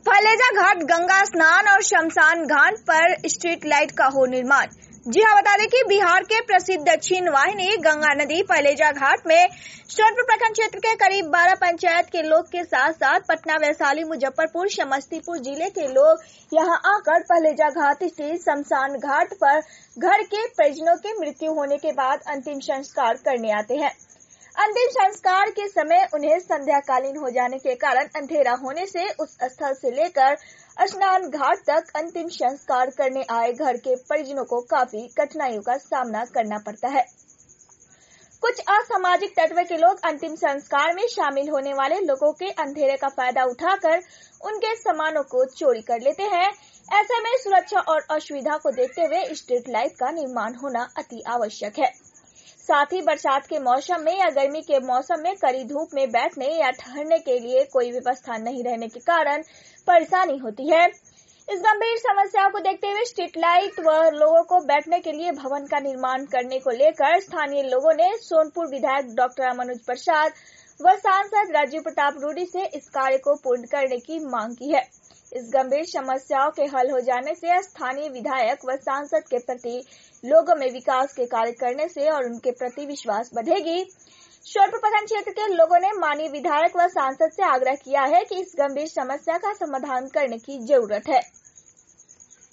फलेजा घाट गंगा स्नान और शमशान घाट पर स्ट्रीट लाइट का हो निर्माण। जी हां, बता दें कि बिहार के प्रसिद्ध दक्षिण वाहिनी गंगा नदी फलेजा घाट में सोनपुर प्रखंड क्षेत्र के करीब 12 पंचायत के लोग के साथ साथ पटना, वैशाली, मुजफ्फरपुर, समस्तीपुर जिले के लोग यहां आकर फलेजा घाट स्थित शमशान घाट पर घर के परिजनों के मृत्यु होने के बाद अंतिम संस्कार करने आते हैं। अंतिम संस्कार के समय उन्हें संध्याकालीन हो जाने के कारण अंधेरा होने से उस स्थल से लेकर स्नान घाट तक अंतिम संस्कार करने आए घर के परिजनों को काफी कठिनाइयों का सामना करना पड़ता है। कुछ असामाजिक तत्व के लोग अंतिम संस्कार में शामिल होने वाले लोगों के अंधेरे का फायदा उठाकर उनके सामानों को चोरी कर लेते हैं। ऐसे में सुरक्षा और असुविधा को देखते हुए स्ट्रीट लाइट का निर्माण होना अति आवश्यक है। साथ ही बरसात के मौसम में या गर्मी के मौसम में कड़ी धूप में बैठने या ठहरने के लिए कोई व्यवस्था नहीं रहने के कारण परेशानी होती है। इस गंभीर समस्या को देखते हुए स्ट्रीट लाइट व लोगों को बैठने के लिए भवन का निर्माण करने को लेकर स्थानीय लोगों ने सोनपुर विधायक डॉक्टर मनोज प्रसाद व सांसद राजीव प्रताप रूडी से इस कार्य को पूर्ण करने की मांग की है। इस गंभीर समस्याओं के हल हो जाने से स्थानीय विधायक व सांसद के प्रति लोगों में विकास के कार्य करने से और उनके प्रति विश्वास बढ़ेगी। सोनपुर प्रखंड क्षेत्र के लोगों ने माननीय विधायक व सांसद से आग्रह किया है कि इस गंभीर समस्या का समाधान करने की जरूरत है।